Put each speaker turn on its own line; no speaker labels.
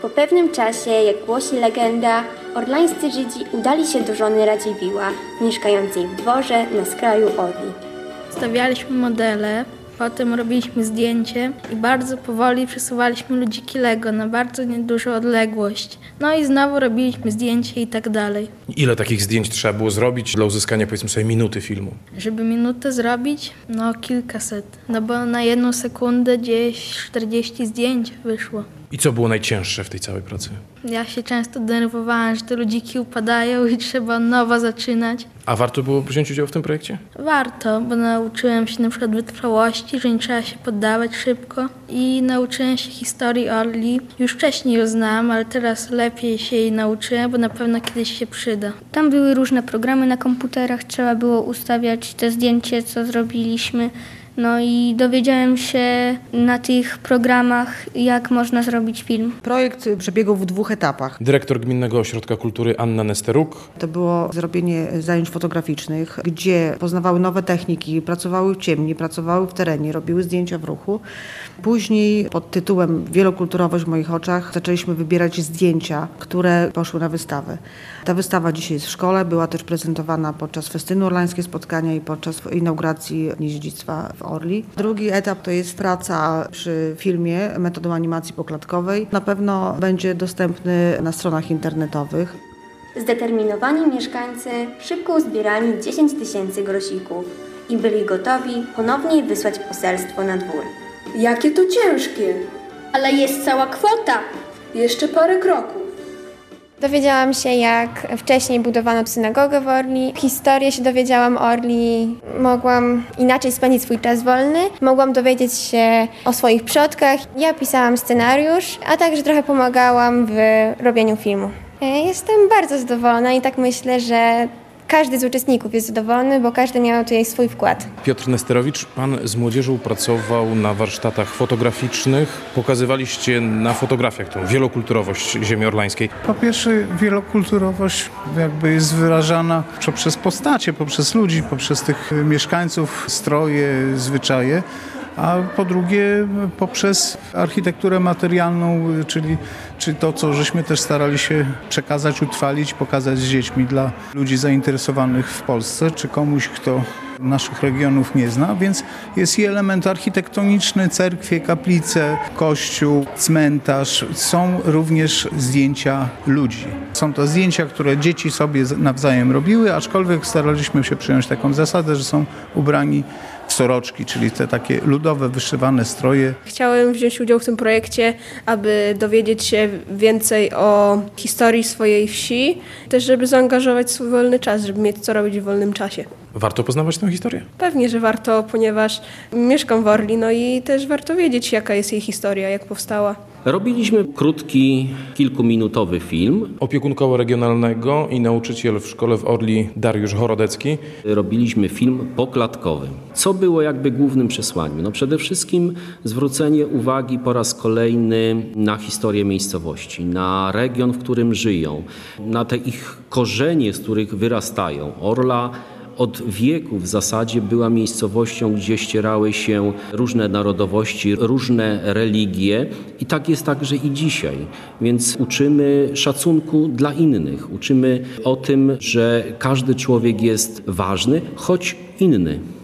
Po pewnym czasie, jak głosi legenda, orlańscy Żydzi udali się do żony Radziwiłła, mieszkającej w dworze na skraju Orli.
Stawialiśmy modele, potem robiliśmy zdjęcie i bardzo powoli przesuwaliśmy ludziki Lego na bardzo niedużą odległość. No i znowu robiliśmy zdjęcie i tak dalej.
Ile takich zdjęć trzeba było zrobić dla uzyskania, powiedzmy sobie, minuty filmu?
Żeby minutę zrobić, kilkaset. No bo na 1 sekundę gdzieś 40 zdjęć wyszło.
I co było najcięższe w tej całej pracy?
Ja się często denerwowałam, że te ludziki upadają i trzeba od nowa zaczynać.
A warto było wziąć udział w tym projekcie?
Warto, bo nauczyłem się na przykład wytrwałości, że nie trzeba się poddawać szybko i nauczyłem się historii Orli. Już wcześniej ją znałam, ale teraz lepiej się jej nauczyłem, bo na pewno kiedyś się przyda.
Tam były różne programy na komputerach, trzeba było ustawiać te zdjęcie, co zrobiliśmy. No i dowiedziałem się na tych programach, jak można zrobić film.
Projekt przebiegał w 2 etapach.
Dyrektor Gminnego Ośrodka Kultury Anna Nesteruk.
To było zrobienie zajęć fotograficznych, gdzie poznawały nowe techniki, pracowały w ciemni, pracowały w terenie, robiły zdjęcia w ruchu. Później pod tytułem Wielokulturowość w moich oczach zaczęliśmy wybierać zdjęcia, które poszły na wystawę. Ta wystawa dzisiaj jest w szkole, była też prezentowana podczas festynu Orlańskie Spotkania i podczas inauguracji Dni Dziedzictwa w Orli. Drugi etap to jest praca przy filmie metodą animacji poklatkowej. Na pewno będzie dostępny na stronach internetowych.
Zdeterminowani mieszkańcy szybko uzbierali 10 000 grosików i byli gotowi ponownie wysłać poselstwo na dwór.
Jakie to ciężkie!
Ale jest cała kwota!
Jeszcze parę kroków.
Dowiedziałam się, jak wcześniej budowano synagogę w Orli. Historię się dowiedziałam o Orli. Mogłam inaczej spędzić swój czas wolny. Mogłam dowiedzieć się o swoich przodkach. Ja pisałam scenariusz, a także trochę pomagałam w robieniu filmu. Jestem bardzo zadowolona i tak myślę, że każdy z uczestników jest zadowolony, bo każdy miał tutaj swój wkład.
Piotr Nesterowicz, pan z młodzieżą pracował na warsztatach fotograficznych. Pokazywaliście na fotografiach tą wielokulturowość ziemi orlańskiej.
Po pierwsze, wielokulturowość jakby jest wyrażana poprzez postacie, poprzez ludzi, poprzez tych mieszkańców, stroje, zwyczaje. A po drugie poprzez architekturę materialną, czyli to, co żeśmy też starali się przekazać, utrwalić, pokazać z dziećmi dla ludzi zainteresowanych w Polsce, czy komuś, kto naszych regionów nie zna, więc jest i element architektoniczny, cerkwie, kaplice, kościół, cmentarz. Są również zdjęcia ludzi. Są to zdjęcia, które dzieci sobie nawzajem robiły, aczkolwiek staraliśmy się przyjąć taką zasadę, że są ubrani w soroczki, czyli te takie ludowe, wyszywane stroje.
Chciałem wziąć udział w tym projekcie, aby dowiedzieć się więcej o historii swojej wsi, też żeby zaangażować swój wolny czas, żeby mieć co robić w wolnym czasie.
Warto poznawać tę historię?
Pewnie, że warto, ponieważ mieszkam w Orli, no i też warto wiedzieć, jaka jest jej historia, jak powstała.
Robiliśmy krótki, kilkuminutowy film.
Opiekun Koła Regionalnego i nauczyciel w szkole w Orli Dariusz Horodecki.
Robiliśmy film poklatkowy. Co było jakby głównym przesłaniem? No przede wszystkim zwrócenie uwagi po raz kolejny na historię miejscowości, na region, w którym żyją, na te ich korzenie, z których wyrastają. Orla od wieków w zasadzie była miejscowością, gdzie ścierały się różne narodowości, różne religie i tak jest także i dzisiaj. Więc uczymy szacunku dla innych, uczymy o tym, że każdy człowiek jest ważny, choć inny.